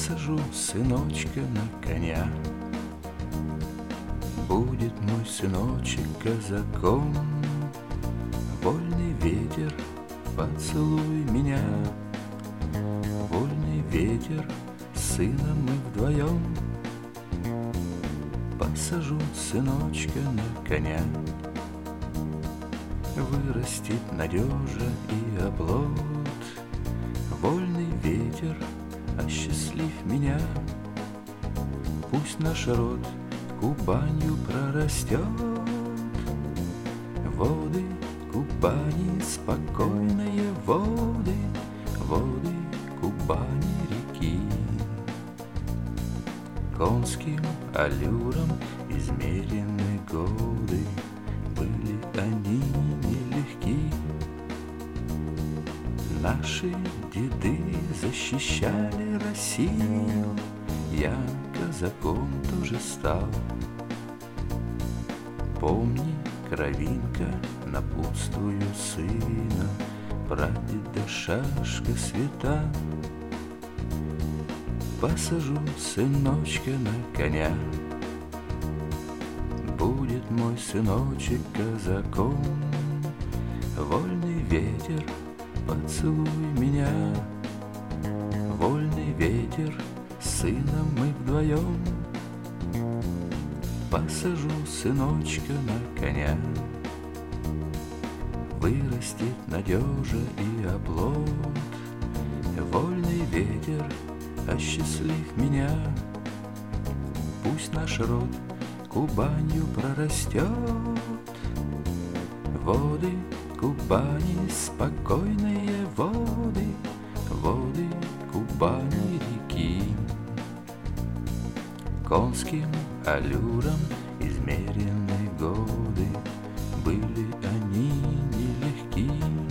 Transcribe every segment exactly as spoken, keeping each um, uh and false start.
посажу сыночка на коня. Будет мой сыночек казаком, вольный ветер, поцелуй меня. Вольный ветер, с сыном мы вдвоем посажу сыночка на коня. Вырастет надежа и оплот, вольный ветер, осчастлив меня. Пусть наш род Кубанью прорастет, воды Кубани, спокойные воды, воды Кубани реки. Конским аллюром измерены годы, были они нелегки. Наши деды защищали Россию, я казаком тоже стал. Помни, кровинка, напутствую сына, прадеда шашка свята. Посажу сыночка на коня, будет мой сыночек казаком. Вольный ветер, поцелуй меня. Вольный ветер, с сыном мы вдвоем посажу сыночка на коня. Вырастет надежа и оплот, вольный ветер, осчастлив меня. Пусть наш род Кубанью прорастет, воды Кубани, спокойные воды, воды Кубани реки. Конским аллюром измерены годы, были они нелегки.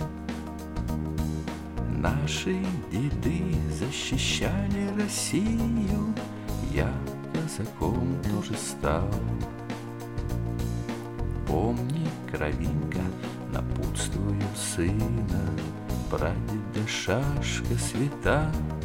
Наши деды защищали Россию, я казаком тоже стал. Помни, кровинка, напутствую сына, прадеда шашка свята.